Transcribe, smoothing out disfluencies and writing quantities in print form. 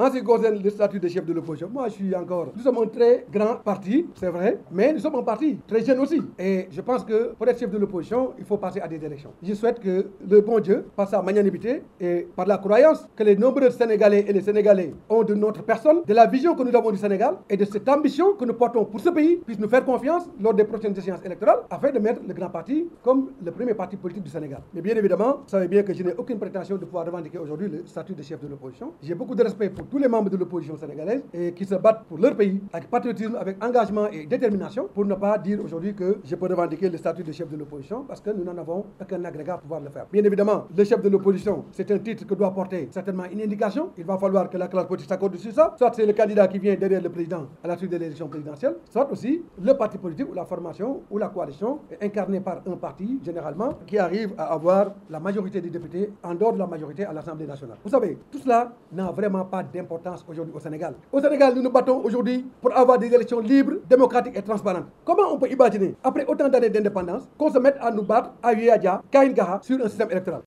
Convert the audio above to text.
En ce qui concerne le statut de chef de l'opposition, moi je suis encore... Nous sommes un très grand parti, c'est vrai, mais nous sommes un parti très jeune aussi. Et je pense que pour être chef de l'opposition, il faut passer à des élections. Je souhaite que le bon Dieu, par sa magnanimité et par la croyance que les nombreux Sénégalais et les Sénégalais ont de notre personne, de la vision que nous avons du Sénégal et de cette ambition que nous portons pour ce pays, puissent nous faire confiance lors des prochaines échéances électorales afin de mettre le grand parti comme le premier parti politique du Sénégal. Mais bien évidemment, vous savez bien que je n'ai aucune prétention de pouvoir revendiquer aujourd'hui le statut de chef de l'opposition. J'ai beaucoup de respect pour tous les membres de l'opposition sénégalaise et qui se battent pour leur pays avec patriotisme, avec engagement et détermination pour ne pas dire aujourd'hui que je peux revendiquer le statut de chef de l'opposition parce que nous n'en avons aucun agrégat pour pouvoir le faire. Bien évidemment, le chef de l'opposition, c'est un titre que doit porter certainement une indication. Il va falloir que la classe politique s'accorde sur ça. Soit c'est le candidat qui vient derrière le président à la suite de l'élection présidentielle, soit aussi le parti politique ou la formation ou la coalition incarnée par un parti généralement qui arrive à avoir la majorité des députés en dehors de la majorité à l'Assemblée nationale. Vous savez, tout cela n'a vraiment pas d'importance aujourd'hui au Sénégal. Au Sénégal, nous nous battons aujourd'hui pour avoir des élections libres, démocratiques et transparentes. Comment on peut imaginer, après autant d'années d'indépendance, qu'on se mette à nous battre à Yaya, Kahin Gaha sur un système électoral?